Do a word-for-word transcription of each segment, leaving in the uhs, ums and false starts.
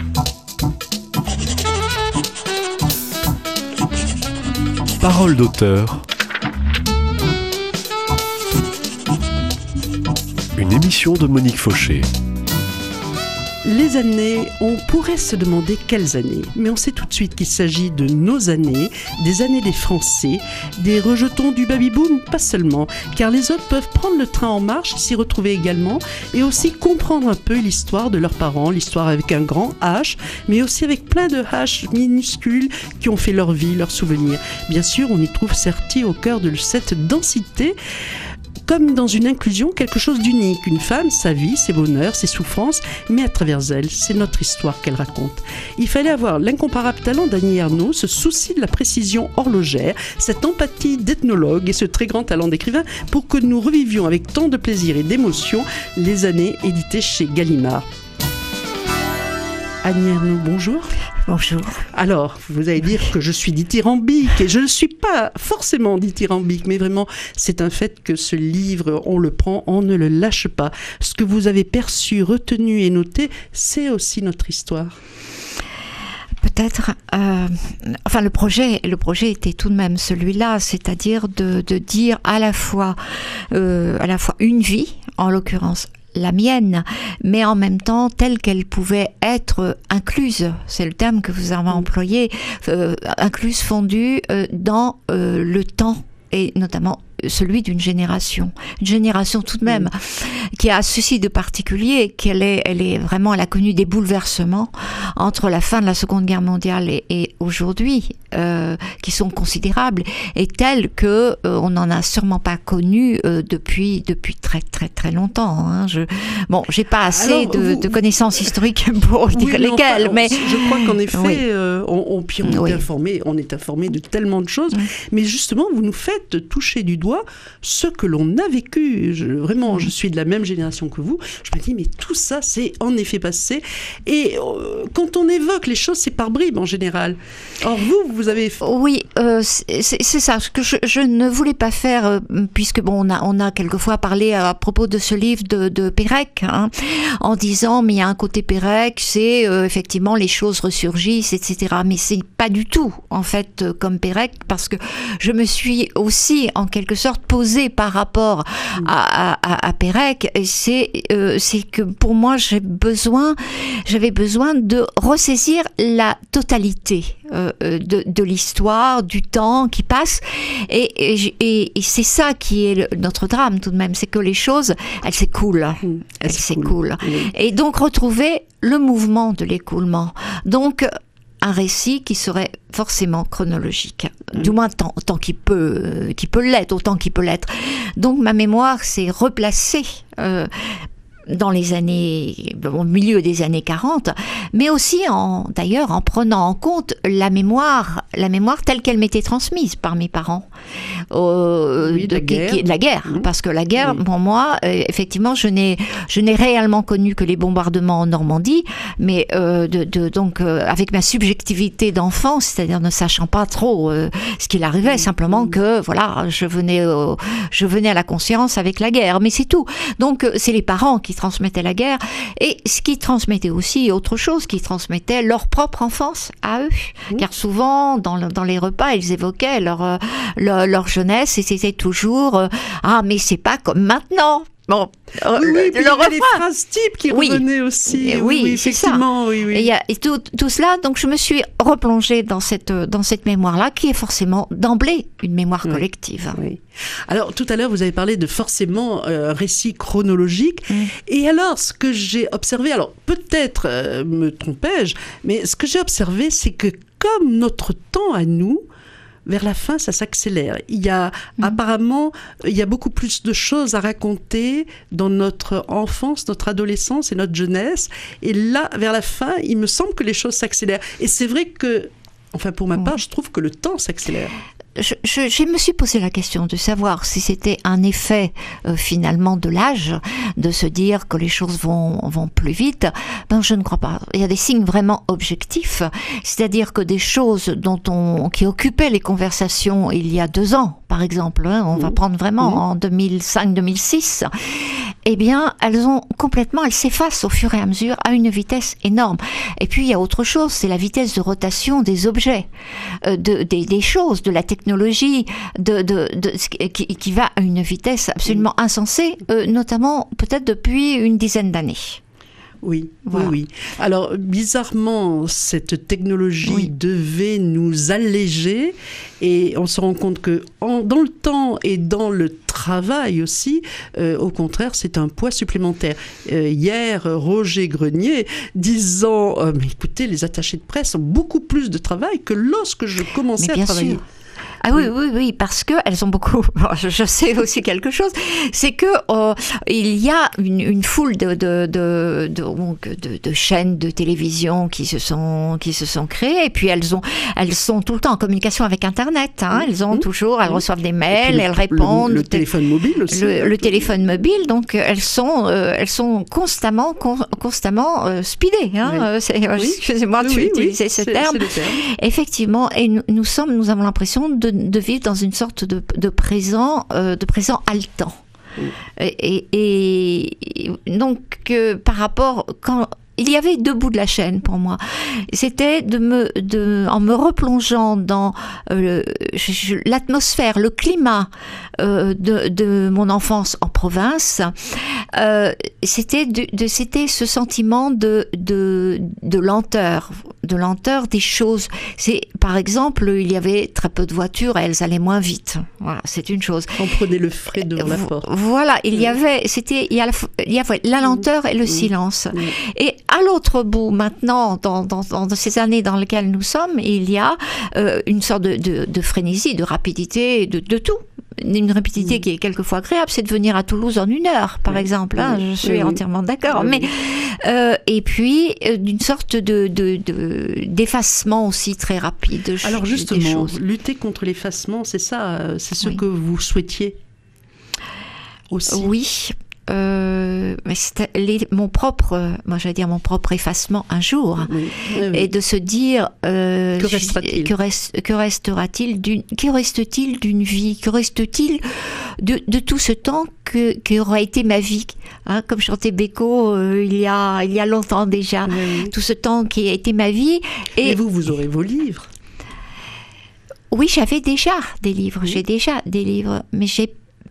Parole d'auteur. Une émission de Monique Fauché. Les années, on pourrait se demander quelles années, mais on sait tout de suite qu'il s'agit de nos années, des années des Français, des rejetons du baby-boom, pas seulement, car les autres peuvent prendre le train en marche, s'y retrouver également, et aussi comprendre un peu l'histoire de leurs parents, l'histoire avec un grand H, mais aussi avec plein de H minuscules qui ont fait leur vie, leurs souvenirs. Bien sûr, on y trouve serti au cœur de cette densité, comme dans une inclusion, quelque chose d'unique. Une femme, sa vie, ses bonheurs, ses souffrances, mais à travers elle, c'est notre histoire qu'elle raconte. Il fallait avoir l'incomparable talent d'Annie Ernaux, ce souci de la précision horlogère, cette empathie d'ethnologue et ce très grand talent d'écrivain pour que nous revivions avec tant de plaisir et d'émotion les années éditées chez Gallimard. Annie Ernaux, bonjour. Bonjour. Alors, vous allez dire que je suis dithyrambique, et je ne suis pas forcément dithyrambique, mais vraiment, c'est un fait que ce livre, on le prend, on ne le lâche pas. Ce que vous avez perçu, retenu et noté, c'est aussi notre histoire. Peut-être, euh, enfin le projet, le projet était tout de même celui-là, c'est-à-dire de, de dire à la fois, euh, à la fois une vie, en l'occurrence la mienne, mais en même temps telle qu'elle pouvait être incluse, c'est le terme que vous avez employé, euh, incluse, fondue euh, dans euh, le temps et notamment celui d'une génération, une génération tout de même mmh. qui a ceci de particulier qu'elle est, elle est vraiment, elle a connu des bouleversements entre la fin de la Seconde Guerre mondiale et, et aujourd'hui, euh, qui sont considérables et tels que euh, on n'en a sûrement pas connu euh, depuis depuis très très très longtemps. Hein. Je, bon, j'ai pas assez Alors, de, vous, de connaissances historiques pour oui, dire lesquelles, mais je crois qu'en effet, oui. euh, on, on, puis on oui. est informé, on est informé de tellement de choses, oui. mais justement, vous nous faites toucher du doigt ce que l'on a vécu. Je, vraiment, je suis de la même génération que vous. Je me dis, mais tout ça, c'est en effet passé. Et euh, quand on évoque les choses, c'est par bribes en général. Or, vous, vous avez... Oui, euh, c'est, c'est ça. Ce que je, je ne voulais pas faire, euh, puisque bon, on a, on a quelquefois parlé à propos de ce livre de, de Pérec, hein, en disant, mais il y a un côté Pérec, c'est euh, effectivement les choses ressurgissent, et cetera. Mais c'est pas du tout, en fait, euh, comme Pérec, parce que je me suis aussi, en quelque sorte, posée par rapport à, à, à Pérec, c'est, euh, c'est que pour moi, j'ai besoin, j'avais besoin de ressaisir la totalité euh, de, de l'histoire, du temps qui passe, et, et, et, et c'est ça qui est le, notre drame tout de même, c'est que les choses, elles s'écoulent, mmh, elles s'écoulent, mmh. et donc retrouver le mouvement de l'écoulement. Donc un récit qui serait forcément chronologique, mmh. du moins tant, tant qu'il peut, euh, qu'il peut l'être, autant qu'il peut l'être. Donc ma mémoire s'est replacée euh, dans les années, au milieu des années quarante, mais aussi en, d'ailleurs en prenant en compte la mémoire, la mémoire telle qu'elle m'était transmise par mes parents, euh, oui, de, de, la guerre, qui, de la guerre, mmh. parce que la guerre, oui. pour moi, euh, effectivement, je n'ai, je n'ai réellement connu que les bombardements en Normandie, mais euh, de, de, donc euh, avec ma subjectivité d'enfant, c'est-à-dire ne sachant pas trop euh, ce qu'il arrivait, mmh. simplement que voilà, je venais, euh, je venais à la conscience avec la guerre, mais c'est tout. Donc c'est les parents qui transmettaient la guerre, et ce qui transmettait aussi autre chose, qui transmettait leur propre enfance à eux, mmh. car souvent dans, le, dans les repas ils évoquaient leur, leur, leur jeunesse, et c'était toujours euh, ah mais c'est pas comme maintenant. Bon, oui, oui, le, puis il y avait les phrases types qui oui. revenaient aussi. Et oui, oui, oui c'est effectivement, ça. Oui, oui. Et, y a, et tout, tout cela, donc je me suis replongée dans cette, dans cette mémoire-là, qui est forcément d'emblée une mémoire oui. collective. Oui. Alors, tout à l'heure, vous avez parlé de forcément euh, récit chronologique. Mm. Et alors, ce que j'ai observé, alors peut-être euh, me trompais-je, mais ce que j'ai observé, c'est que comme notre temps à nous, vers la fin, ça s'accélère. Il y a mmh. apparemment, il y a beaucoup plus de choses à raconter dans notre enfance, notre adolescence et notre jeunesse. Et là, vers la fin, il me semble que les choses s'accélèrent. Et c'est vrai que, enfin pour ma part, je trouve que le temps s'accélère. Je, je, je me suis posé la question de savoir si c'était un effet euh, finalement de l'âge, de se dire que les choses vont, vont plus vite. Ben, je ne crois pas. Il y a des signes vraiment objectifs, c'est-à-dire que des choses dont on, qui occupaient les conversations il y a deux ans, par exemple, hein, on mmh. va prendre vraiment mmh. en deux mille cinq deux mille six, eh bien, elles ont complètement, elles s'effacent au fur et à mesure à une vitesse énorme. Et puis, il y a autre chose, c'est la vitesse de rotation des objets, euh, de, des, des choses, de la technologie, de, de, de, qui, qui va à une vitesse absolument insensée, euh, notamment peut-être depuis une dizaine d'années. Oui, voilà. oui, oui. Alors, bizarrement, cette technologie oui. devait nous alléger et on se rend compte que en, dans le temps et dans le travail aussi, euh, au contraire, c'est un poids supplémentaire. Euh, hier, Roger Grenier disant euh, « Mais écoutez, les attachés de presse ont beaucoup plus de travail que lorsque je commençais à travailler. » Sûr. Ah oui, oui, oui, parce que elles ont beaucoup. Je sais aussi quelque chose, c'est que euh, il y a une, une foule de de, de, de, de de chaînes de télévision qui se sont qui se sont créées, et puis elles ont elles sont tout le temps en communication avec Internet. Hein, elles ont mmh. toujours, elles mmh. reçoivent des mails, le, elles répondent. Le, le téléphone mobile aussi. Le, le téléphone mobile, donc elles sont euh, elles sont constamment con, constamment euh, speedées. Hein, oui. c'est, oui. Excusez-moi de oui, utiliser oui, ce c'est, terme. C'est le terme. Effectivement, et nous, nous sommes, nous avons l'impression de de vivre dans une sorte de, de présent, euh, de présent haletant. Mmh. Et, et, et donc, euh, par rapport, quand il y avait deux bouts de la chaîne pour moi, c'était de me, de, en me replongeant dans euh, je, l'atmosphère, le climat euh, de, de mon enfance en province. Euh, c'était, de, de, c'était ce sentiment de, de, de lenteur, de lenteur des choses. C'est, par exemple, il y avait très peu de voitures et elles allaient moins vite. Voilà, c'est une chose. On prenait le frais devant la porte. Voilà, il y avait, c'était, il y, a la, il y avait la lenteur et le silence. Et à l'autre bout, maintenant, dans, dans, dans ces années dans lesquelles nous sommes, il y a euh, une sorte de, de, de frénésie, de rapidité, de, de tout. Une rapidité mmh. qui est quelquefois agréable, c'est de venir à Toulouse en une heure, par oui. exemple. Hein, oui. Je suis oui. entièrement d'accord. Oui. Mais euh, et puis euh, d'une sorte de, de, de d'effacement aussi très rapide. Alors justement, lutter contre l'effacement, c'est ça, c'est ce oui. que vous souhaitiez aussi. Oui. Euh, mais c'était les, mon propre, moi j'allais dire mon propre effacement un jour, oui, oui, oui. et de se dire euh, que restera-t-il que, reste, que restera-t-il d'une, que reste-t-il d'une vie, que reste-t-il de, de tout ce temps que qui aura été ma vie, hein, comme chantait Beko euh, il y a il y a longtemps déjà, oui. tout ce temps qui a été ma vie. Et, et vous vous aurez vos livres. Oui, j'avais déjà des livres, oui. j'ai déjà des livres, mais j'ai,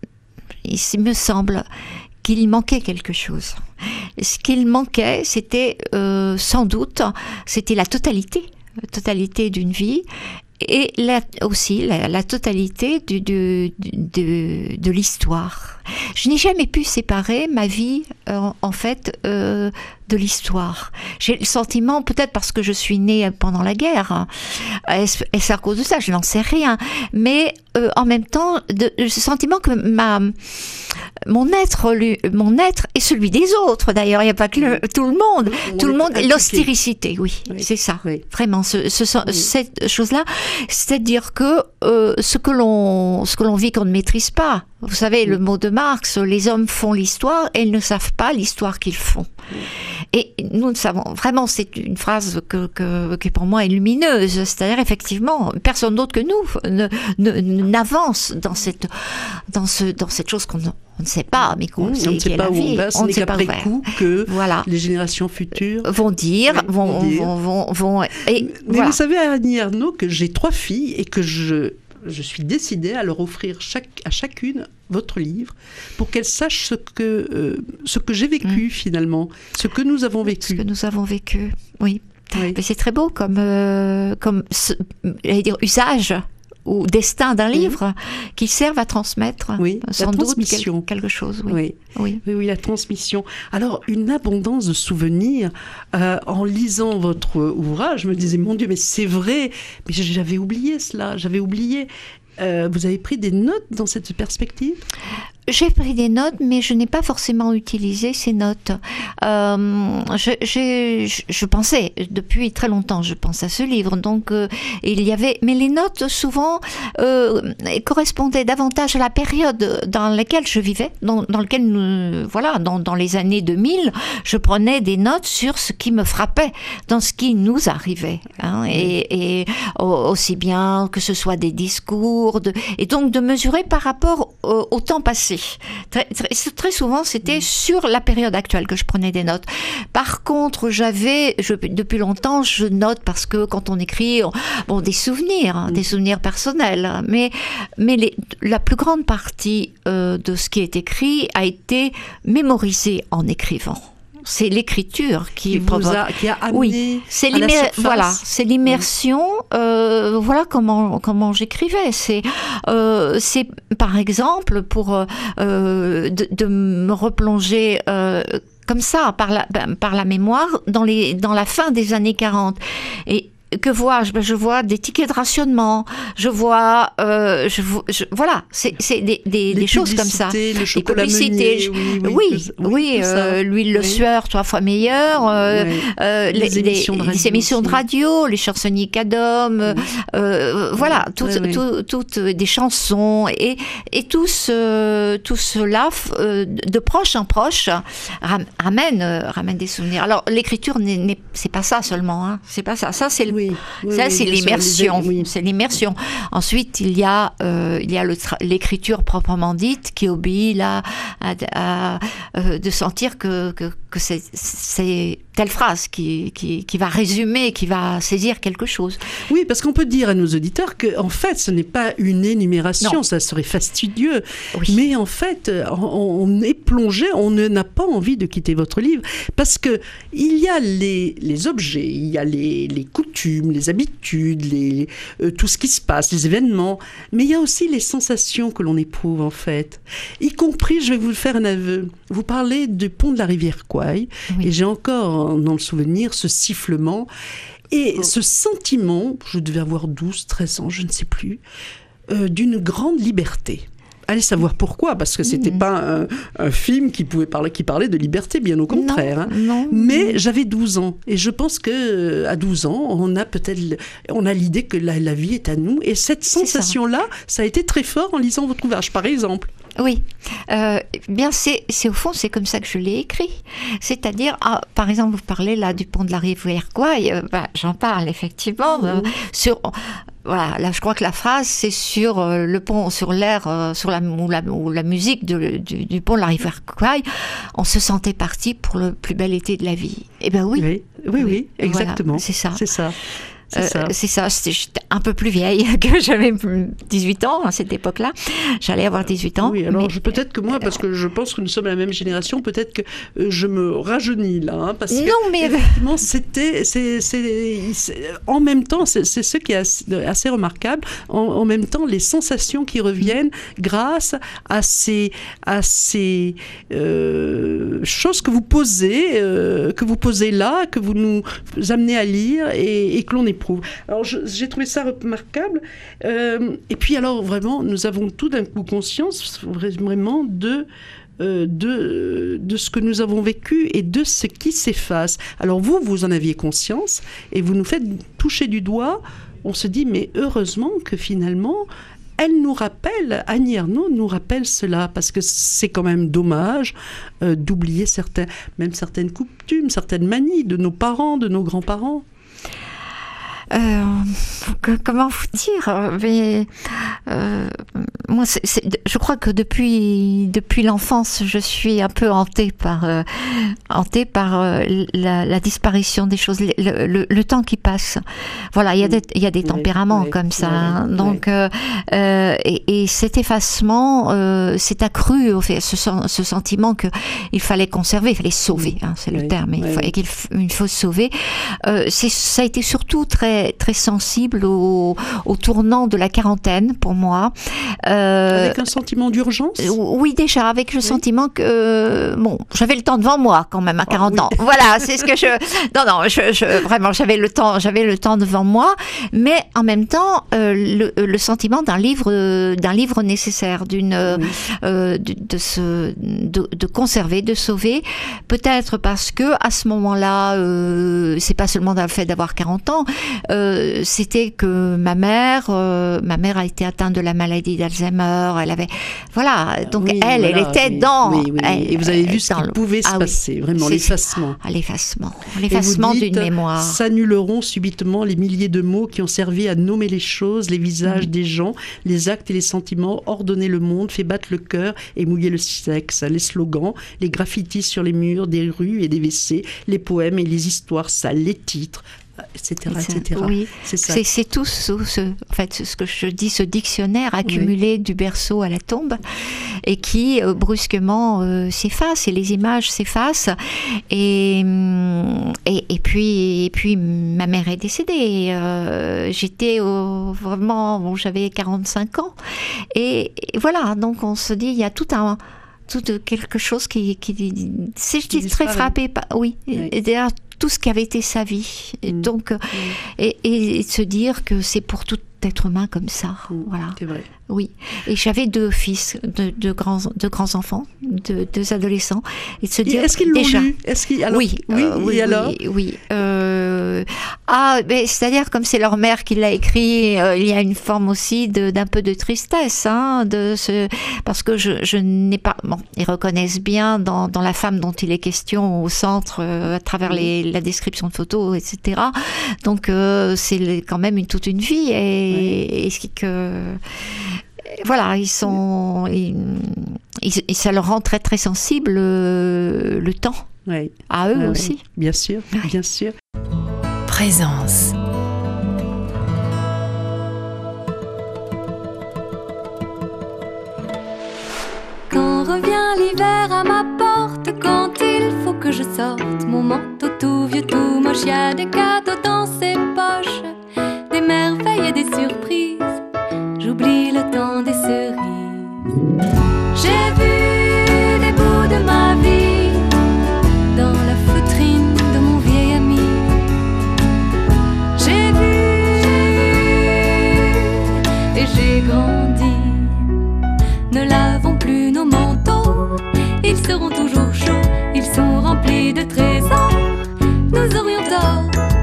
il me semble qu'il manquait quelque chose. Ce qu'il manquait, c'était euh, sans doute, c'était la totalité, la totalité d'une vie, et la, aussi la, la totalité du, du, de, de l'histoire. Je n'ai jamais pu séparer ma vie, euh, en fait, euh, de l'histoire. J'ai le sentiment, peut-être parce que je suis née pendant la guerre, est-ce, est-ce à cause de ça, je n'en sais rien, mais euh, en même temps, de, le sentiment que ma, mon être, lui, mon être et celui des autres, d'ailleurs, il n'y a pas que le, tout le monde, on tout le monde, impliqué. L'austéricité, oui, oui, c'est ça, oui. Vraiment, ce, ce, oui. cette chose-là, c'est-à-dire que euh, ce que l'on, ce que l'on vit qu'on ne maîtrise pas. Vous savez, oui. le mot de Marx, les hommes font l'histoire et ils ne savent pas l'histoire qu'ils font. Oui. Et nous ne savons, vraiment, c'est une phrase que, que, qui pour moi est lumineuse. C'est-à-dire, effectivement, personne d'autre que nous ne, ne, n'avance dans cette, dans ce, dans cette chose qu'on on ne sait pas, mais qu'on mmh, sait, on ne sait pas où on va. Ce n'est qu'après coup que voilà. les générations futures vont dire, oui, vont, vont, dire. vont, vont, vont, et mais voilà. Vous savez, Annie Ernaux, que j'ai trois filles et que je je suis décidée à leur offrir chaque, à chacune votre livre pour qu'elles sachent ce que, euh, ce que j'ai vécu mmh. finalement, ce que nous avons vécu. Ce que nous avons vécu, oui. oui. Mais c'est très beau comme, euh, comme j'allais dire, usage ou destin d'un livre mmh. qui servent à transmettre oui, sans la doute transmission. Quel, quelque chose. Oui. Oui. Oui. Oui, oui, la transmission. Alors, une abondance de souvenirs. Euh, en lisant votre ouvrage, je me disais, mon Dieu, mais c'est vrai, mais j'avais oublié cela, j'avais oublié. Euh, vous avez pris des notes dans cette perspective ? J'ai pris des notes, mais je n'ai pas forcément utilisé ces notes. Euh, je, j'ai, je pensais, depuis très longtemps, je pense à ce livre. Donc, euh, il y avait, mais les notes souvent euh, correspondaient davantage à la période dans laquelle je vivais, dans, dans laquelle, nous, voilà, dans, dans les années deux mille, je prenais des notes sur ce qui me frappait, dans ce qui nous arrivait, hein, et, et aussi bien que ce soit des discours, de, et donc de mesurer par rapport au, au temps passé. passé. Très, très, très souvent, c'était sur la période actuelle que je prenais des notes. Par contre, j'avais, je, depuis longtemps, je note parce que quand on écrit, on, bon, des souvenirs, hein, des souvenirs personnels, mais, mais les, la plus grande partie euh, de ce qui est écrit a été mémorisée en écrivant. C'est l'écriture qui, qui vous provoque. a, qui a amené oui, c'est à la surface. Voilà, c'est l'immersion. Euh, voilà comment comment j'écrivais. C'est euh, c'est par exemple pour euh, de, de me replonger. Euh, comme ça, par la, par la mémoire, dans, les, dans la fin des années quarante. Et que vois-je? Ben, je vois des tickets de rationnement, je vois, euh, je, je, voilà, c'est, c'est des, des, des choses comme ça. Le chocolat meunier, oui, oui, oui, oui, oui euh, l'huile de oui. sueur trois fois meilleure, euh, oui. euh, les, les, émissions, de radio, les émissions de radio, les chansonniers Cadom, oui. euh, voilà, toutes oui, oui. tout, tout, des chansons et, et tout, ce, tout cela, euh, de proche en proche, ramène, euh, ramène des souvenirs. Alors l'écriture, n'est, n'est, c'est pas ça seulement, hein, c'est pas ça. Ça c'est le oui. Oui, ça, oui, c'est l'immersion. Les... Oui. C'est l'immersion. Ensuite, il y a, euh, il y a le tra- l'écriture proprement dite qui obéit là à, à, à euh, de sentir que, que, que c'est, c'est telle phrase qui, qui, qui va résumer, qui va saisir quelque chose. Oui, parce qu'on peut dire à nos auditeurs que, en fait, ce n'est pas une énumération, non. Ça serait fastidieux. Oui. Mais en fait, on, on est plongé, on n'a pas envie de quitter votre livre parce que il y a les, les objets, il y a les, les coutumes, les habitudes, les, euh, tout ce qui se passe, les événements, mais il y a aussi les sensations que l'on éprouve en fait, y compris, je vais vous faire un aveu, vous parlez du pont de la rivière Kwai, oui. Et j'ai encore dans le souvenir ce sifflement, et oh. ce sentiment, je devais avoir douze, treize ans, je ne sais plus, euh, d'une grande liberté. Allez savoir pourquoi, parce que c'était mmh. pas un, un film qui pouvait parler, qui parlait de liberté, bien au contraire. Non, hein. non, Mais non. j'avais douze ans, et je pense que à douze ans, on a peut-être, on a l'idée que la, la vie est à nous, et cette sensation-là, ça. ça a été très fort en lisant votre ouvrage, par exemple. Oui, euh, bien c'est, c'est au fond c'est comme ça que je l'ai écrit. C'est-à-dire, ah, par exemple, vous parlez là du pont de la rivière Kwai, euh, bah, j'en parle effectivement mmh. euh, sur. Voilà, là je crois que la phrase c'est sur euh, le pont, sur l'air, euh, sur la ou, la ou la musique de, du, du pont de la rivière Kwai. On se sentait parti pour le plus bel été de la vie. Eh ben oui, oui, oui, oui, oui exactement. Voilà, c'est ça, c'est ça. C'est euh, ça. C'est ça. J'étais un peu plus vieille, que j'avais dix-huit ans à cette époque-là. J'allais avoir dix-huit ans. Oui, alors mais... je, peut-être que moi, parce que je pense que nous sommes la même génération, peut-être que euh, je me rajeunis là. Hein, parce non, que, mais. Effectivement, c'était. C'est, c'est, c'est, en même temps, c'est, c'est ce qui est assez, assez remarquable. En, en même temps, les sensations qui reviennent grâce à ces, à ces euh, choses que vous posez, euh, que vous posez là, que vous nous amenez à lire et, et que l'on éprouve. Alors je, j'ai trouvé ça remarquable. Euh, et puis alors vraiment, nous avons tout d'un coup conscience vraiment de euh, de de ce que nous avons vécu et de ce qui s'efface. Alors vous, vous en aviez conscience et vous nous faites toucher du doigt. On se dit mais heureusement que finalement elle nous rappelle, Annie Ernaux nous rappelle cela, parce que c'est quand même dommage euh, d'oublier certains, même certaines coutumes, certaines manies de nos parents, de nos grands-parents. Euh, que, comment vous dire, mais euh, moi, c'est, c'est, je crois que depuis depuis l'enfance, je suis un peu hantée par euh, hantée par euh, la, la disparition des choses, le, le, le temps qui passe. Voilà, il y a des il y a des oui, tempéraments oui, comme ça, oui, hein, oui. donc euh, euh, et, et cet effacement euh, s'est accru au fait, ce, ce sentiment que il fallait conserver, il fallait sauver, hein, c'est oui, le terme, oui. il, faut, et qu'il il faut sauver. Euh, c'est ça a été surtout très très sensible au, au tournant de la quarantaine pour moi. Euh, avec un sentiment d'urgence ? Oui, déjà, avec le oui. sentiment que euh, bon, j'avais le temps devant moi quand même à quarante oh, oui. ans. Voilà, c'est ce que je. Non, non, je, je, vraiment, j'avais le temps, j'avais le temps devant moi, mais en même temps, euh, le, le sentiment d'un livre, d'un livre nécessaire, d'une, oui. euh, de, de se, de, de conserver, de sauver. Peut-être parce que à ce moment-là, euh, c'est pas seulement le fait d'avoir quarante ans. euh, c'était que ma mère, euh, ma mère a été atteinte de la maladie d'Alzheimer. Elle avait, voilà, donc oui, elle, voilà, elle était oui, dans. Oui, oui, elle, et vous avez vu ce qui le... pouvait se ah, passer, oui, vraiment l'effacement. Ah, l'effacement, l'effacement d'une mémoire. S'annuleront subitement les milliers de mots qui ont servi à nommer les choses, les visages mmh. des gens, les actes et les sentiments, ordonner le monde, fait battre le cœur et mouiller le sexe. Les slogans, les graffitis sur les murs des rues et des W C, les poèmes et les histoires sales, les titres, et cetera, et cetera. Oui, c'est ça. C'est, c'est tout ce, ce, en fait, ce que je dis, ce dictionnaire accumulé oui. du berceau à la tombe et qui euh, brusquement euh, s'efface et les images s'effacent. Et, et, et, puis, et puis, ma mère est décédée. Euh, j'étais au, vraiment, bon, j'avais quarante-cinq ans. Et, et voilà, donc on se dit, il y a tout un... tout quelque chose qui, qui si je dis très frappé, oui, oui. Et d'ailleurs tout ce qui avait été sa vie, et mmh. donc mmh. Et, et, et se dire que c'est pour tout être humain comme ça, mmh. voilà. C'est vrai. Oui, et j'avais deux fils, deux, deux grands, deux grands enfants, deux, deux adolescents, et de se dire et est-ce qu'ils l'ont déjà, lu Est-ce qu'ils, alors, oui, oui, euh, oui, et alors oui, oui. Euh, ah, mais c'est-à-dire comme c'est leur mère qui l'a écrit, euh, il y a une forme aussi de, d'un peu de tristesse, hein, de ce, parce que je, je n'ai pas, bon, ils reconnaissent bien dans, dans la femme dont il est question au centre, euh, à travers oui. les, la description de photos, et cetera. Donc euh, c'est quand même une, toute une vie et, oui. et, et que voilà, ils sont, ils, ils, ça leur rend très très sensible le, le temps. Oui. À eux ah, aussi. Oui. Bien sûr, bien sûr. Présence. Quand revient l'hiver à ma porte, quand il faut que je sorte mon manteau tout vieux, tout moche, y a des cadeaux dans ses poches, des merveilles et des surprises. J'oublie le temps des cerises. J'ai vu des bouts de ma vie dans la feutrine de mon vieil ami. J'ai vu et j'ai grandi. Ne lavons plus nos manteaux, ils seront toujours chauds, ils sont remplis de trésors. Nous aurions tort.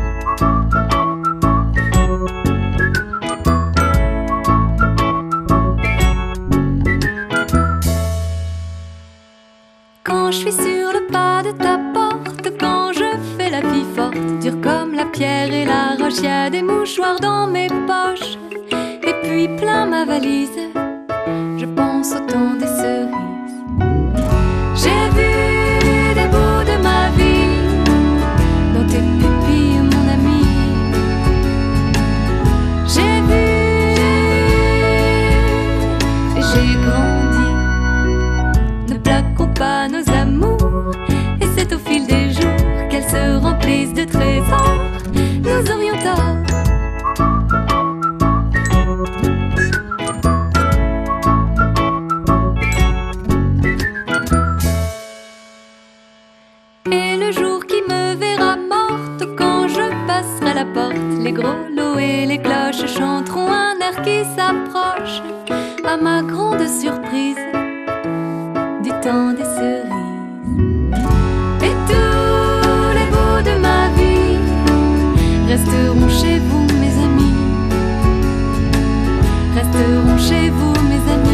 Quand je suis sur le pas de ta porte, quand je fais la fille forte, dure comme la pierre et la roche, y a des mouchoirs dans mes poches, et puis plein ma valise, je pense au temps des cerises. J'ai vu des bouts de ma vie dans tes pupilles, mon ami. J'ai vu et j'ai grandi. Ne plaquons pas nos amours, et c'est au fil des jours qu'elles se remplissent de trésors. Nous aurions tort. Et le jour qui me verra morte, quand je passerai la porte, les grelots et les cloches chanteront un air qui s'approche, à ma grande surprise, du temps des cerises. Et tous les bouts de ma vie resteront chez vous, mes amis, resteront chez vous, mes amis.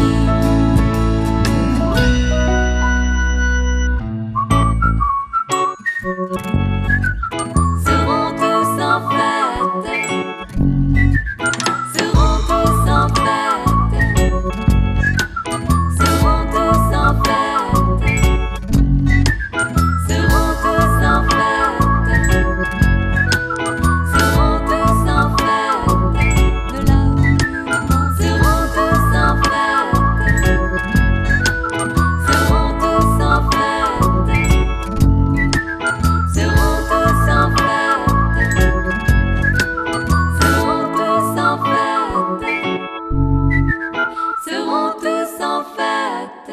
Seront tous en fête, seront tous en fête, seront tous en fête, seront tous en fête, seront tous en fête, de là seront tous en fête, seront tous en fête, seront tous en fête, seront tous en fête, seront tous en fête.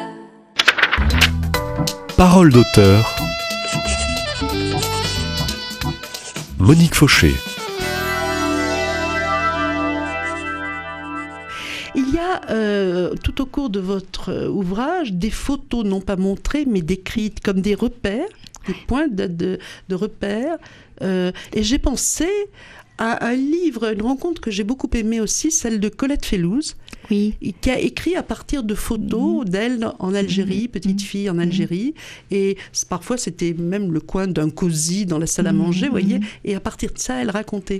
Parole d'auteur. Monique Fauché. Il y a euh, tout au cours de votre euh, ouvrage des photos non pas montrées mais décrites comme des repères, des points de, de, de repères. Euh, et j'ai pensé un, un livre, une rencontre que j'ai beaucoup aimée aussi, celle de Colette Fellouz, oui. qui a écrit à partir de photos mmh. d'elle en Algérie, mmh. petite fille en Algérie, et parfois c'était même le coin d'un cosy dans la salle à manger, vous mmh. voyez, et à partir de ça, elle racontait.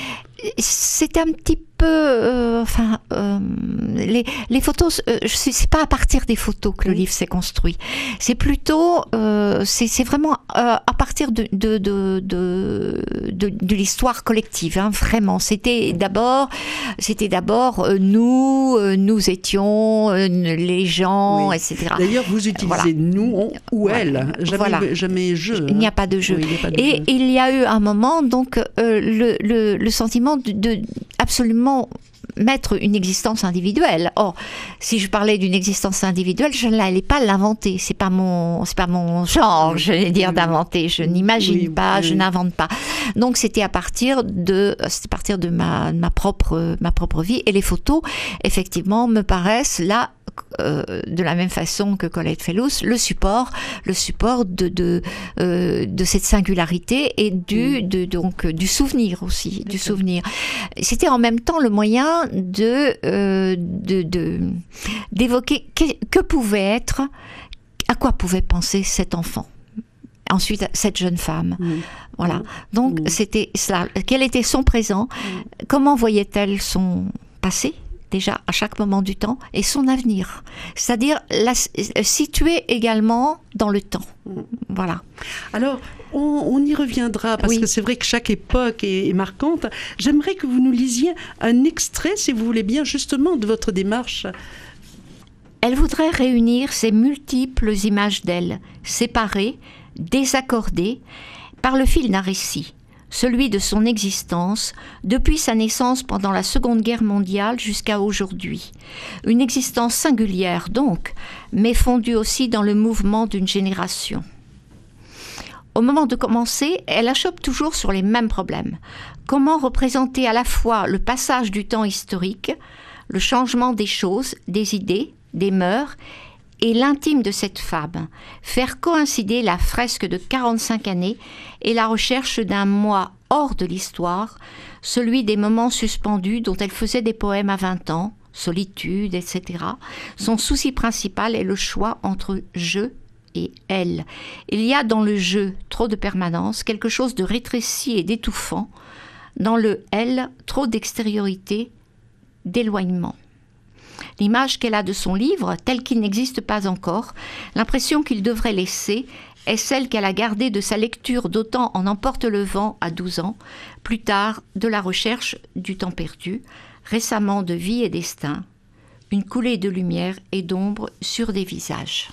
C'est un petit peu, euh, enfin, euh, les, les photos, euh, je suis, c'est pas à partir des photos que le livre s'est construit. C'est plutôt, euh, c'est, c'est vraiment euh, à partir de de de de, de, de l'histoire collective. Hein, vraiment, c'était d'abord, c'était d'abord euh, nous, euh, nous étions euh, les gens, oui. et cetera. D'ailleurs, vous utilisez voilà. nous on, ou voilà. elle, jamais voilà. jamais je. Il n'y a pas de jeu. Oui, il n'y a pas de et jeu. il y a eu un moment, donc euh, le, le le sentiment de, de absolument mettre une existence individuelle. Or, si je parlais d'une existence individuelle, je n'allais pas l'inventer. C'est pas mon, c'est pas mon genre, je vais dire, d'inventer. Je n'imagine oui, pas, oui. je n'invente pas. Donc, c'était à partir de, c'était à partir de ma, ma propre, ma propre vie. Et les photos, effectivement, me paraissent là, Euh, de la même façon que Colette Fellouz, le support, le support de de euh, de cette singularité et du de donc du souvenir aussi, D'accord. du souvenir. C'était en même temps le moyen de euh, de, de d'évoquer que, que pouvait être, à quoi pouvait penser cet enfant. Ensuite, cette jeune femme. Mmh. Voilà. Donc, mmh. c'était cela. Quel était son présent? Mmh. Comment voyait-elle son passé? Déjà à chaque moment du temps, et son avenir. C'est-à-dire la, situé également dans le temps. Voilà. Alors, on, on y reviendra, parce oui. que c'est vrai que chaque époque est, est marquante. J'aimerais que vous nous lisiez un extrait, si vous voulez bien, justement, de votre démarche. Elle voudrait réunir ces multiples images d'elle, séparées, désaccordées, par le fil d'un récit. Celui de son existence, depuis sa naissance pendant la Seconde Guerre mondiale jusqu'à aujourd'hui. Une existence singulière donc, mais fondue aussi dans le mouvement d'une génération. Au moment de commencer, elle achoppe toujours sur les mêmes problèmes. Comment représenter à la fois le passage du temps historique, le changement des choses, des idées, des mœurs, et l'intime de cette femme, faire coïncider la fresque de quarante-cinq années et la recherche d'un moi hors de l'histoire, celui des moments suspendus dont elle faisait des poèmes à vingt ans, solitude, et cetera. Son souci principal est le choix entre je et elle. Il y a dans le je trop de permanence, quelque chose de rétréci et d'étouffant, dans le elle trop d'extériorité, d'éloignement. L'image qu'elle a de son livre, tel qu'il n'existe pas encore, l'impression qu'il devrait laisser, est celle qu'elle a gardée de sa lecture d'Autant en emporte le vent à douze ans, plus tard de la recherche du temps perdu, récemment de Vie et destin, une coulée de lumière et d'ombre sur des visages.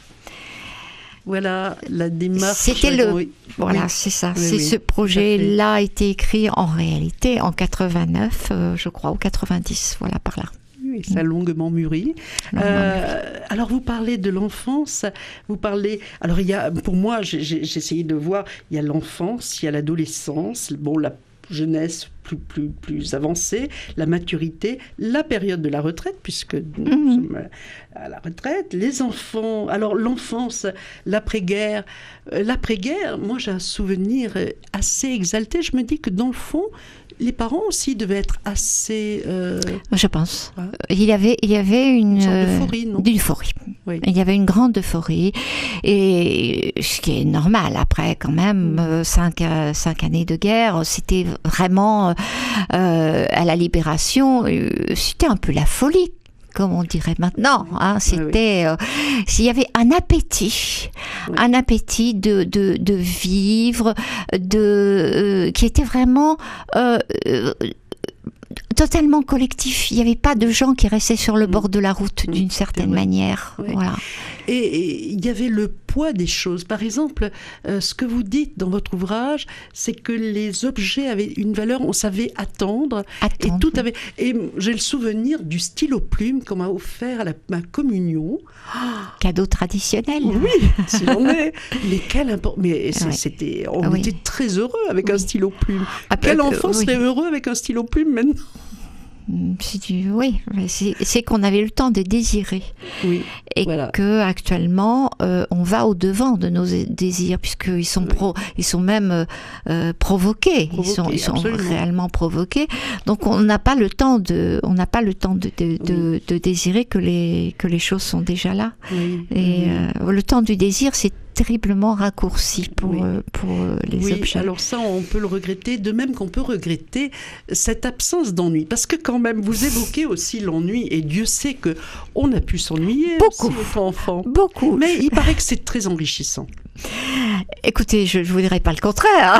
Voilà la démarche. C'était le, oui. voilà, oui. c'est ça. Oui, c'est oui, ce projet-là a été écrit en réalité en quatre-vingt-neuf, euh, je crois, ou quatre-vingt-dix, voilà par là. Oui, ça a longuement mûri. Euh, alors, vous parlez de l'enfance, vous parlez... Alors, il y a, pour moi, j'ai, j'ai essayé de voir, il y a l'enfance, il y a l'adolescence, bon, la jeunesse plus, plus, plus avancée, la maturité, la période de la retraite, puisque nous mmh. sommes à la retraite, les enfants... Alors, l'enfance, l'après-guerre, euh, l'après-guerre, moi, j'ai un souvenir assez exalté. Je me dis que, dans le fond, les parents aussi devaient être assez... Euh... Je pense. Ouais. Il y avait, il y avait une... Une sorte d'euphorie, non ? D'euphorie. Oui. Il y avait une grande euphorie. Et ce qui est normal, après, quand même, mmh. cinq, cinq années de guerre, c'était vraiment... Euh, à la libération, euh, c'était un peu la folie, comme on dirait maintenant. Hein. C'était... Oui, oui. Euh, s'il y avait un appétit, oui. un appétit de, de, de vivre, de, euh, qui était vraiment... Euh, euh, totalement collectif. Il n'y avait pas de gens qui restaient sur le bord de la route, mmh. d'une certaine oui. manière. Oui. Voilà. Et il y avait le poids des choses. Par exemple, euh, ce que vous dites dans votre ouvrage, c'est que les objets avaient une valeur, on savait attendre. attendre. Et tout avait. Et j'ai le souvenir du stylo plume qu'on m'a offert à la, ma communion. Cadeau traditionnel. Oui, si l'on est. Mais quel important. Mais c'est, ouais. c'était. On oui. était très heureux avec oui. un stylo plume. Ah, Quel euh, enfant euh, serait oui. heureux avec un stylo plume maintenant ? c'est du, oui, c'est, c'est qu'on avait le temps de désirer. Oui, et voilà. que actuellement, euh, on va au devant de nos désirs, puisqu'ils sont Oui. pro, ils sont même euh, provoqués. Provoqués, ils sont, ils sont absolument. réellement provoqués. Donc, on n'a pas le temps de, on n'a pas le temps de, de, de, Oui. de désirer que les que les choses sont déjà là. Oui, Et oui. euh, le temps du désir, c'est terriblement raccourci pour, Oui. euh, pour euh, les oui, objets. alors ça, on peut le regretter, de même qu'on peut regretter cette absence d'ennui. Parce que quand même, vous évoquez aussi l'ennui, et Dieu sait que on a pu s'ennuyer Beaucoup. aussi étant enfant. Beaucoup. Mais il paraît que c'est très enrichissant. Écoutez, je ne vous dirais pas le contraire.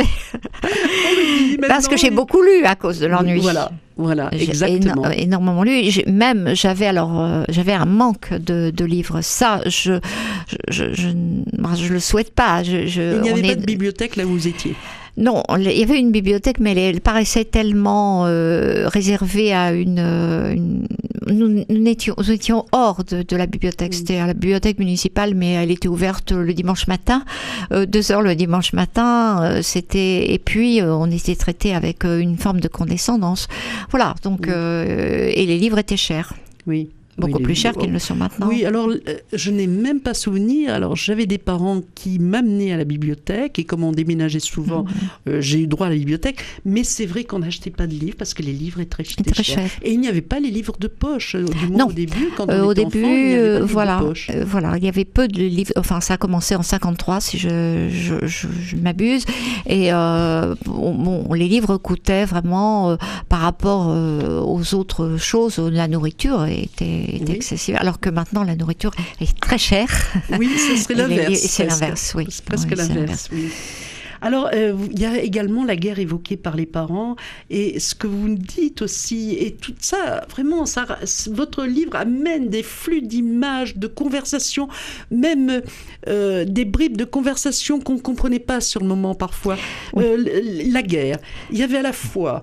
Oui, Parce maintenant, que j'ai oui. beaucoup lu à cause de l'ennui. Voilà, voilà, J'ai exactement. éno- énormément lu. J'ai, même j'avais alors euh, j'avais un manque de, de livres. Ça, je je je, je, moi, je le souhaite pas. Je, je, Il n'y on avait est- pas de bibliothèque là où vous étiez. Non, il y avait une bibliothèque, mais elle, elle paraissait tellement euh, réservée à une. euh, une- nous, nous étions, nous étions hors de, de la bibliothèque. Mm. C'était à la bibliothèque municipale, mais elle était ouverte le dimanche matin, euh, deux heures le dimanche matin. euh, c'était et puis euh, on était traité avec euh, une forme de condescendance. Voilà. Donc Mm. euh, et les livres étaient chers, Oui. beaucoup Oui, plus les- chers qu'ils ne sont maintenant. Oui, alors euh, je n'ai même pas souvenir. Alors j'avais des parents qui m'amenaient à la bibliothèque et comme on déménageait souvent, Mhm. euh, j'ai eu droit à la bibliothèque. Mais c'est vrai qu'on n'achatait pas de livres parce que les livres étaient très, Et très chers. chers. Et il n'y avait pas les livres de poche. euh, Du moins Non. au début, quand on Euh, au était début, enfant, il n'y avait pas euh, de livres voilà, de poche. euh, voilà, il y avait peu de livres. Enfin, ça a commencé en cinquante-trois, si je, je, je, je m'abuse. Et euh, bon, bon, les livres coûtaient vraiment, euh, par rapport euh, aux autres choses, la nourriture était, était Oui. excessive. Alors que maintenant, la nourriture est très chère. Oui, ce serait Et les- l'inverse. c'est presque. l'inverse, oui. C'est presque Oui, c'est l'inverse. Oui. Alors, euh, il y a également la guerre évoquée par les parents et ce que vous me dites aussi, et tout ça, vraiment, ça, votre livre amène des flux d'images, de conversations, même euh, des bribes de conversations qu'on ne comprenait pas sur le moment parfois. Oui. Euh, l- la guerre, il y avait à la fois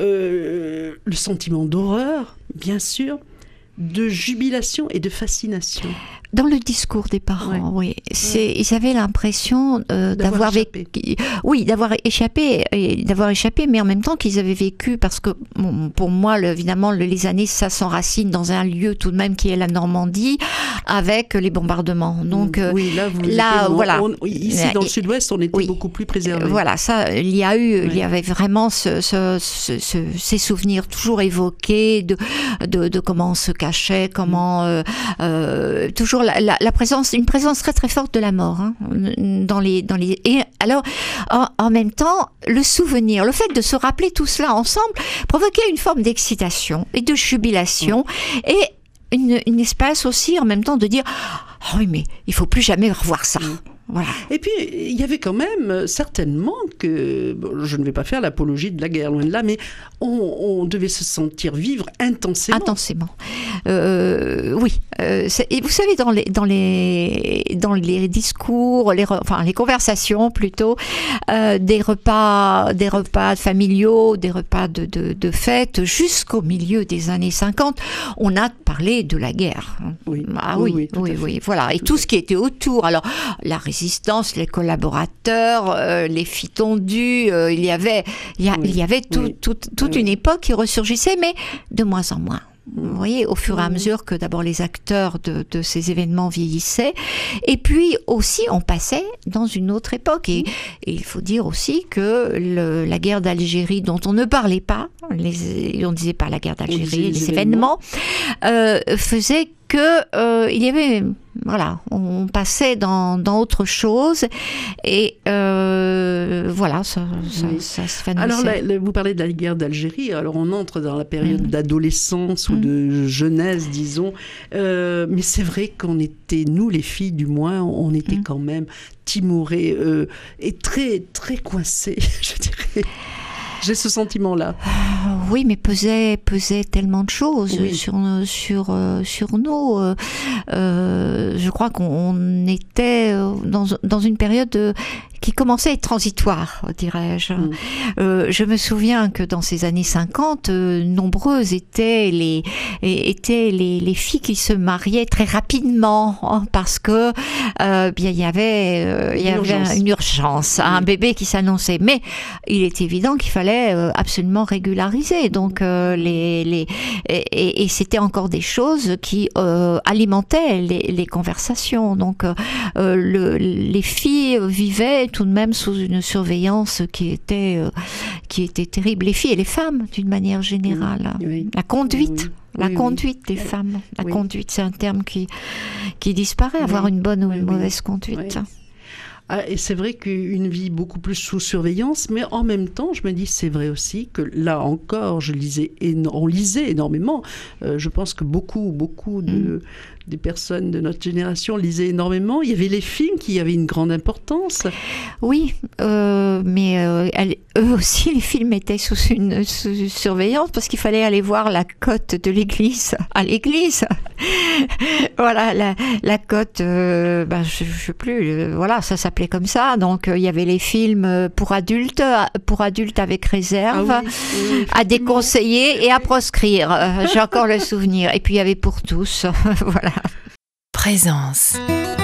euh, le sentiment d'horreur, bien sûr, de jubilation et de fascination. Dans le discours des parents, oui, c'est, ils avaient l'impression euh, D'avoir d'avoir vécu, oui, d'avoir échappé, et d'avoir échappé, mais en même temps qu'ils avaient vécu, parce que bon, pour moi, le, évidemment, le, les années, ça s'enracine dans un lieu tout de même qui est la Normandie, avec les bombardements. Donc euh, oui, là, vous là, étiez- on- voilà. on- ici, dans le Et- sud-ouest, on était oui. beaucoup plus préservés. Euh, Voilà, ça, il y a eu, Ouais. il y avait vraiment ce, ce, ce, ce- ces souvenirs toujours évoqués de, de, de comment on se cachait, comment euh, euh, toujours la, la, la présence, une présence très très forte de la mort hein, dans les dans les. Et alors, en, en même temps, le souvenir, le fait de se rappeler tout cela ensemble provoquait une forme d'excitation et de jubilation et une, une espèce aussi en même temps de dire ah oui mais il faut plus jamais revoir ça. Mm. Voilà. Et puis, il y avait quand même, euh, certainement, que, bon, je ne vais pas faire l'apologie de la guerre, loin de là, mais on, on devait se sentir vivre intensément. Intensément. Euh, oui. Euh, c'est- et vous savez, dans les, dans les, dans les discours, les, re- enfin, les conversations plutôt, euh, des repas, des repas familiaux, des repas de, de, de fête, jusqu'au milieu des années cinquante, on a parlé de la guerre. Oui. Ah Oui, oui, oui, tout oui, à fait. oui, voilà. Et tout ce qui était autour. Alors, la résistance, les collaborateurs, euh, les filles tondues, euh, il y avait, il y, a- Oui, il y avait tout- oui. tout- toute Oui. une époque qui ressurgissait, mais de moins en moins. Vous voyez, au fur et à Mhm. mesure que d'abord les acteurs de, de ces événements vieillissaient, et puis aussi on passait dans une autre époque. Et, et il faut dire aussi que le, la guerre d'Algérie, dont on ne parlait pas, les, on ne disait pas la guerre disait d'Algérie, les les événements, euh, faisait que euh, il y avait, voilà, on passait dans, dans autre chose, et euh, voilà, ça, ça, Oui. ça se finissait. Alors, là, là, vous parlez de la guerre d'Algérie, alors on entre dans la période Mm. d'adolescence ou Mm. de jeunesse, disons, Euh, mais c'est vrai qu'on était, nous les filles du moins, on était Mm. quand même timorées euh, et très, très coincées, je dirais. J'ai ce sentiment-là. Oui, mais pesait, pesait tellement de choses Oui. sur, sur, euh, sur nous. Euh, euh, je crois qu'on était dans, dans une période qui commençait à être transitoire, dirais-je. Mmh. Euh, je me souviens que dans ces années cinquante, euh, nombreuses étaient les étaient les, les filles qui se mariaient très rapidement, hein, parce que euh, bien il y avait euh, il y avait urgence. une urgence, un bébé qui s'annonçait. Mais il est évident qu'il fallait euh, absolument régulariser. Donc euh, les les et, et c'était encore des choses qui euh, alimentaient les, les conversations. Donc euh, le, les filles vivaient tout de même sous une surveillance qui était euh, qui était terrible. Les filles et les femmes d'une manière générale. Oui, oui. La conduite. Oui. La oui, conduite oui. des femmes. La oui. conduite, c'est un terme qui, qui disparaît, oui. avoir une bonne ou une oui, mauvaise conduite. Oui. Ah, et c'est vrai qu'une vie beaucoup plus sous surveillance, mais en même temps, je me dis, c'est vrai aussi que là encore, je lisais, éno- on lisait énormément. Euh, je pense que beaucoup, beaucoup de, mm. des personnes de notre génération lisaient énormément. Il y avait les films qui avaient une grande importance. Oui, euh, mais euh, elle, eux aussi, les films étaient sous une sous surveillance parce qu'il fallait aller voir la cote de l'église à l'église. Voilà, la, la cote, euh, ben, je ne sais plus, euh, voilà, ça s'appelait comme ça. Donc, euh, il y avait les films pour adultes, pour adultes avec réserve, ah oui, oui, à déconseiller et à proscrire. Euh, j'ai encore le souvenir. Et puis, il y avait pour tous. Voilà. Présence.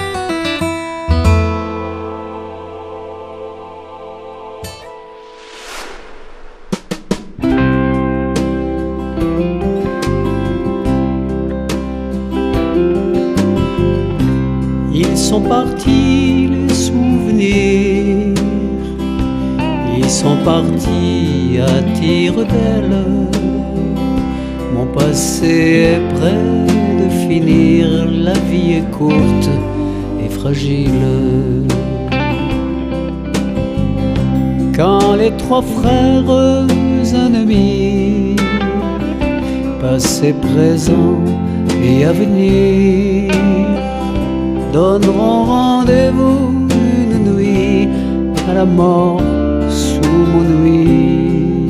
Ils sont partis les souvenirs, ils sont partis à tire d'aile. Mon passé est prêt de finir, la vie est courte et fragile. Quand les trois frères ennemis, passé, présent et avenir, donneront rendez-vous une nuit à la mort sous mon nuit.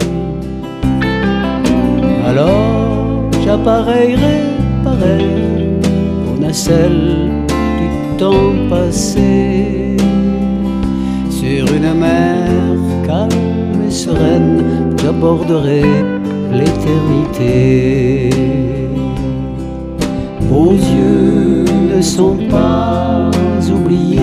Alors j'appareillerai pareil aux nacelles du temps passé, sur une mer calme et sereine, j'aborderai l'éternité. Vos yeux ne sont pas oubliés,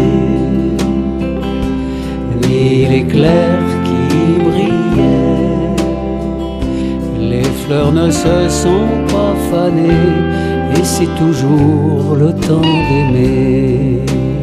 ni l'éclair qui brillait. Les fleurs ne se sont pas fanées, et c'est toujours le temps d'aimer.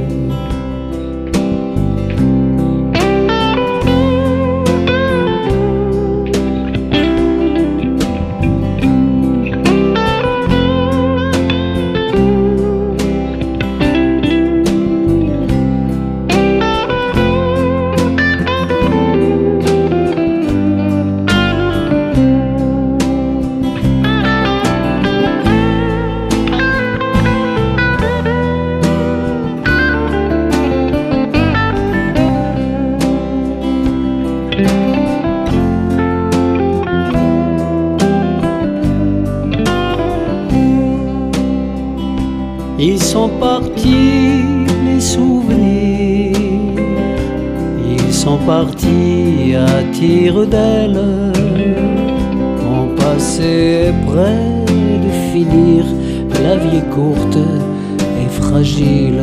Ils sont partis les souvenirs, ils sont partis à tire d'aile. Mon passé est prêt de finir, la vie est courte et fragile.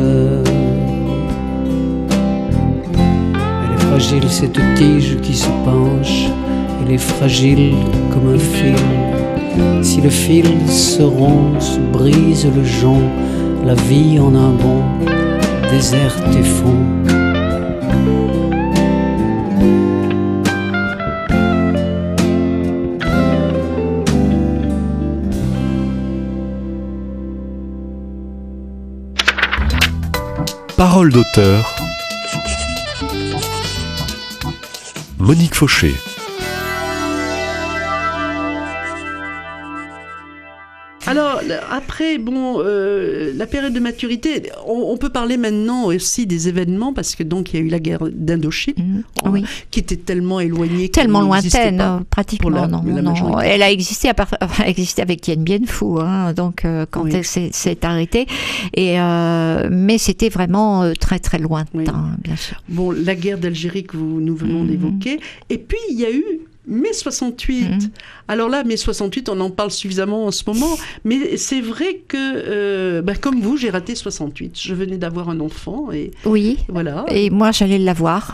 Elle est fragile cette tige qui se penche, elle est fragile comme un fil. Si le fil se rompt, se brise le jonc, la vie en un bond déserte et fond. Parole d'auteur. Monique Fauché. Alors, après, bon, euh, la période de maturité, on, on peut parler maintenant aussi des événements, parce que donc il y a eu la guerre d'Indochine, mmh, oui. qui était tellement éloignée, tellement lointaine, euh, pratiquement. La, non, la non. Elle a existé à part, elle a existé avec Dien Bien Phu, hein, donc euh, quand oui. elle s'est, s'est arrêtée. Et euh, mais c'était vraiment euh, très très lointain, oui. bien sûr. Bon, la guerre d'Algérie que vous, nous venons mmh. d'évoquer, et puis il y a eu mai soixante-huit. Mmh. Alors là, mai soixante-huit, on en parle suffisamment en ce moment, mais c'est vrai que, euh, bah, comme vous, j'ai raté soixante-huit. Je venais d'avoir un enfant et oui. Voilà. Et moi, j'allais l'avoir.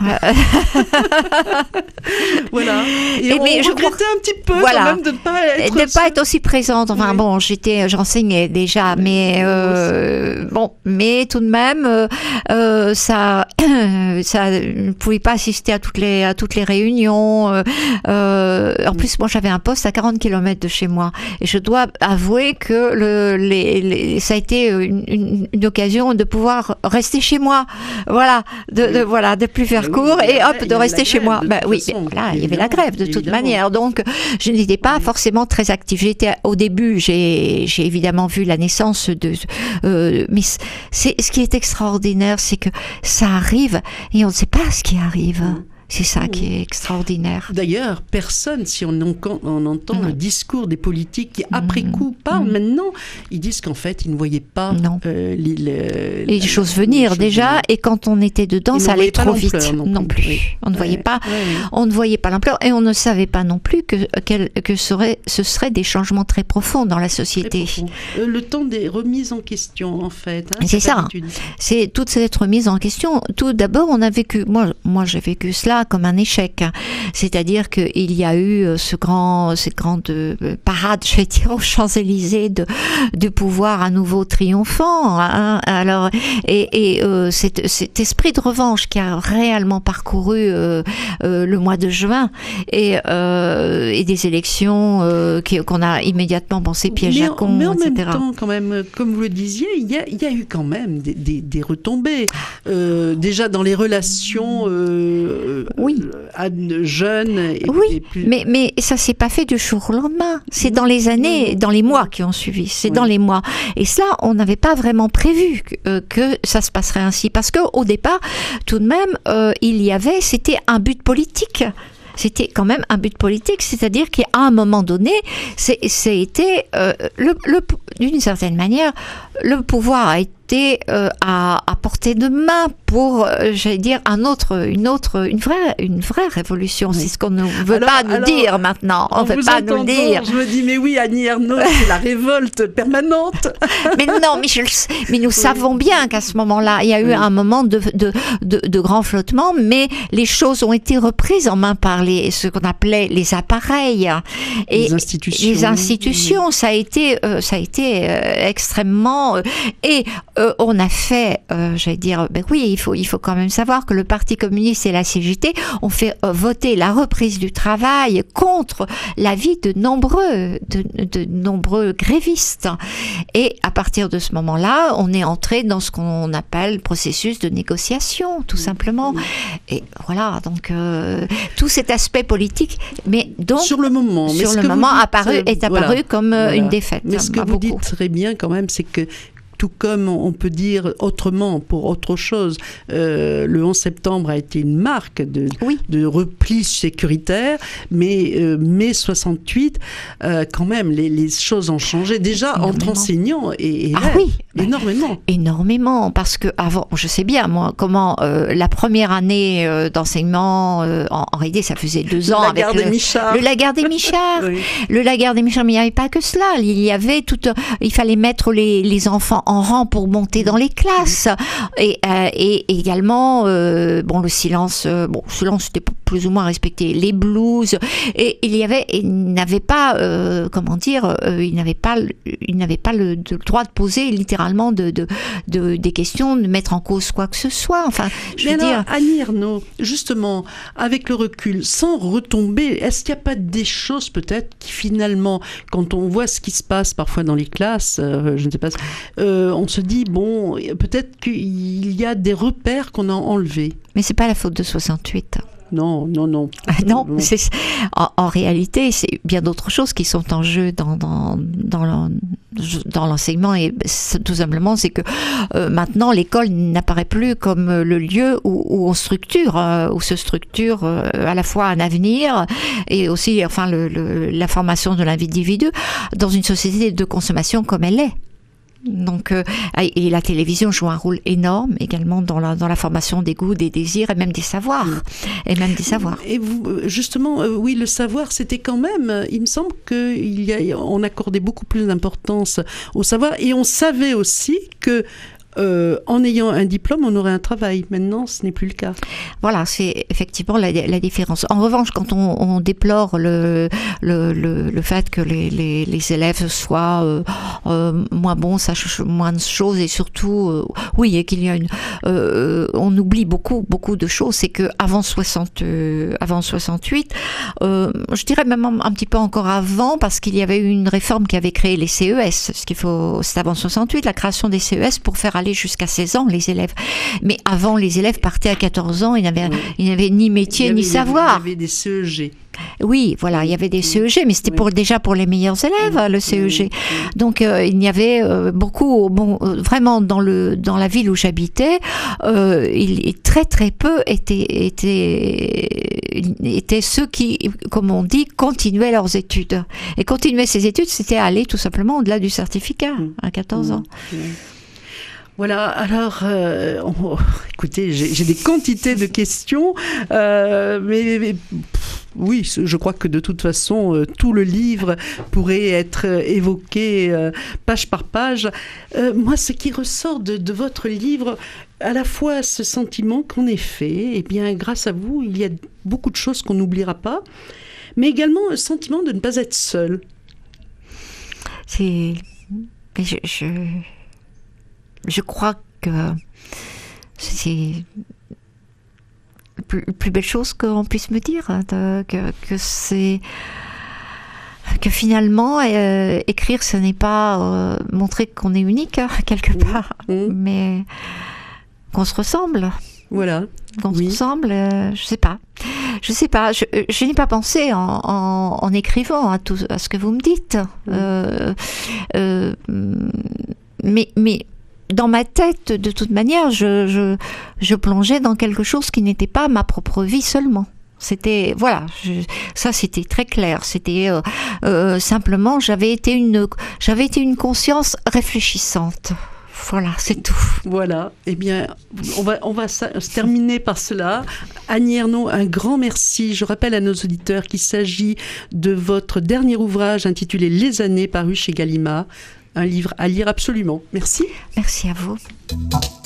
Voilà. Et, et on mais je regrettais un petit peu voilà. quand même de ne pas être... De ne pas être aussi présente. Enfin oui. bon, j'étais, j'enseignais déjà, oui. mais euh, bon, mais tout de même, euh, ça, ça ne pouvait pas assister à toutes les, à toutes les réunions. Euh, Euh, en plus, moi, j'avais un poste à quarante kilomètres de chez moi. Et je dois avouer que le, les, les, ça a été une, une, une occasion de pouvoir rester chez moi. Voilà. De, de, voilà, de plus faire court oui, et hop, de rester chez moi. Ben oui, façon, là, il y avait la grève de toute manière. Donc, je n'étais pas oui. forcément très active. J'étais, au début, j'ai, j'ai évidemment vu la naissance de, euh, mais c'est, ce qui est extraordinaire, c'est que ça arrive et on ne sait pas ce qui arrive. Oui. C'est ça qui est extraordinaire. D'ailleurs, personne, si on, en, on entend non. le discours des politiques qui, après mmh. coup, parlent mmh. maintenant, ils disent qu'en fait, ils ne voyaient pas euh, les, les, les choses venir les déjà, choses et quand on était dedans, ils ça allait trop vite. Non plus. Non plus. Oui. On ne voyait ouais. pas, ouais. on ne voyait pas l'ampleur, et on ne savait pas non plus que, que, que serait, ce seraient des changements très profonds dans la société. Euh, le temps des remises en question, en fait. Hein, c'est ça. C'est toute cette remise en question. Tout d'abord, on a vécu, moi, moi j'ai vécu cela comme un échec, c'est-à-dire qu'il y a eu ce grand, cette grande parade, je vais dire, aux Champs-Élysées de, de pouvoir à nouveau triomphant. Hein, alors, et, et euh, cet, cet esprit de revanche qui a réellement parcouru euh, euh, le mois de juin et, euh, et des élections euh, qui, qu'on a immédiatement pensé piège à con, mais en et cetera. Mais en même temps, quand même, comme vous le disiez, il y a, il y a eu quand même des, des, des retombées. Euh, déjà dans les relations. Euh, Oui. à jeunes. Et, oui, et plus... mais, mais ça s'est pas fait du jour au lendemain. C'est dans les années, dans les mois qui ont suivi. C'est oui. dans les mois. Et cela, on n'avait pas vraiment prévu que, euh, que ça se passerait ainsi. Parce que au départ, tout de même, euh, il y avait, c'était un but politique. C'était quand même un but politique, c'est-à-dire qu'à un moment donné, c'est, c'était, euh, le, le, d'une certaine manière, le pouvoir a été euh, à, à portée de main pour, euh, j'allais dire, un autre, une autre, une vraie, une vraie révolution. Oui. C'est ce qu'on ne veut alors, pas nous alors, dire maintenant. On ne veut pas nous le dire. Je me dis, mais oui, Annie Ernaux, c'est la révolte permanente. Mais non, mais, je, mais nous oui. savons bien qu'à ce moment-là, il y a eu oui. un moment de, de, de, de grand flottement, mais les choses ont été reprises en main par les, ce qu'on appelait les appareils. Et les institutions. Les institutions, oui. ça a été, euh, ça a été euh, extrêmement... Euh, et euh, on a fait, euh, j'allais dire, ben oui, il faut, il faut quand même savoir que le Parti communiste et la C G T ont fait euh, voter la reprise du travail contre l'avis de nombreux, de, de nombreux grévistes. Et à partir de ce moment-là, on est entré dans ce qu'on appelle le processus de négociation, tout simplement. Et voilà, donc euh, tout cet aspect politique, mais donc sur le moment, sur mais ce le que moment dites, apparu, est apparu voilà, comme euh, voilà. une défaite. Mais ce que vous beaucoup. dites très bien quand même, c'est que tout comme on peut dire autrement pour autre chose, euh, le onze septembre a été une marque de, oui. de repli sécuritaire, mais euh, mai soixante-huit, euh, quand même, les, les choses ont changé. Déjà, entre enseignants et, et ah oui, énormément. Énormément, parce que avant, je sais bien, moi, comment euh, la première année euh, d'enseignement, euh, en, en réalité, ça faisait deux le ans avec avec le, Michard. le Lagarde et Michard. oui. Le Lagarde et Michard, mais il n'y avait pas que cela. Il y avait tout, il fallait mettre les, les enfants en rang pour monter dans les classes et, euh, et également euh, bon le silence euh, bon le silence était plus ou moins respecté, les blues, et il y avait il n'avait pas euh, comment dire euh, il n'avait pas il n'avait pas le, le droit de poser littéralement de, de, de des questions, de mettre en cause quoi que ce soit. Enfin, je Mais veux alors, dire Annie Ernaux, justement avec le recul, sans retomber, est-ce qu'il n'y a pas des choses peut-être qui finalement, quand on voit ce qui se passe parfois dans les classes, euh, je ne sais pas, euh, on se dit, bon, peut-être qu'il y a des repères qu'on a enlevés. Mais c'est pas la faute de soixante-huit. Non, non, non. non, c'est, en, en réalité, c'est bien d'autres choses qui sont en jeu dans, dans, dans, le, dans l'enseignement, et tout simplement, c'est que euh, maintenant l'école n'apparaît plus comme le lieu où, où on structure, euh, où se structure euh, à la fois un avenir et aussi, enfin, le, le, la formation de l'individu dans une société de consommation comme elle est. Donc, euh, et la télévision joue un rôle énorme également dans la, dans la formation des goûts, des désirs et même des savoirs. Et même des savoirs. Et vous, justement, euh, oui, le savoir, c'était quand même, il me semble qu'on accordait beaucoup plus d'importance au savoir, et on savait aussi que Euh, en ayant un diplôme, on aurait un travail. Maintenant, ce n'est plus le cas. Voilà, c'est effectivement la, la différence. En revanche, quand on, on déplore le, le, le, le fait que les, les, les élèves soient euh, euh, moins bons, sachent moins de choses, et surtout, euh, oui, et qu'il y a une, euh, on oublie beaucoup, beaucoup de choses. C'est que avant soixante, euh, avant soixante-huit, euh, je dirais même un, un petit peu encore avant, parce qu'il y avait eu une réforme qui avait créé les C E S. Ce qu'il faut, c'est avant soixante-huit, la création des C E S pour faire aller jusqu'à seize ans les élèves. Mais avant, les élèves partaient à quatorze ans, ils n'avaient, oui. ils n'avaient ni métier avait, ni savoir. Il y avait des C E G. Oui, voilà, il y avait des C E G, mais c'était oui. pour, déjà pour les meilleurs élèves, oui. le C E G. Oui. Donc, euh, il y avait euh, beaucoup, bon, euh, vraiment dans le dans la ville où j'habitais, euh, il, très très peu étaient, étaient, étaient ceux qui, comme on dit, continuaient leurs études. Et continuer ces études, c'était aller tout simplement au-delà du certificat, mmh. à quatorze ans. Mmh. Voilà, alors, euh, oh, écoutez, j'ai, j'ai des quantités de questions, euh, mais, mais pff, oui, je crois que de toute façon, euh, tout le livre pourrait être évoqué euh, page par page. Euh, moi, ce qui ressort de, de votre livre, à la fois ce sentiment qu'en effet, eh bien, grâce à vous, il y a beaucoup de choses qu'on n'oubliera pas, mais également un sentiment de ne pas être seul. C'est... Je... je... Je crois que c'est la plus, plus belle chose qu'on puisse me dire, de, que, que c'est que finalement euh, écrire, ce n'est pas euh, montrer qu'on est unique hein, quelque part, mmh. mais qu'on se ressemble. Voilà. Qu'on oui. se ressemble. Euh, je sais pas. Je sais pas. Je, je n'ai pas pensé en, en, en écrivant à tout à ce que vous me dites. Mmh. Euh, euh, mais mais dans ma tête, de toute manière, je, je, je plongeais dans quelque chose qui n'était pas ma propre vie seulement. C'était, voilà, je, ça c'était très clair. C'était euh, euh, simplement, j'avais été une, j'avais été une conscience réfléchissante. Voilà, c'est tout. Voilà, eh bien, on va, on va se terminer par cela. Annie Ernaux, un grand merci. Je rappelle à nos auditeurs qu'il s'agit de votre dernier ouvrage intitulé Les années, paru chez Gallimard. Un livre à lire absolument. Merci. Merci à vous.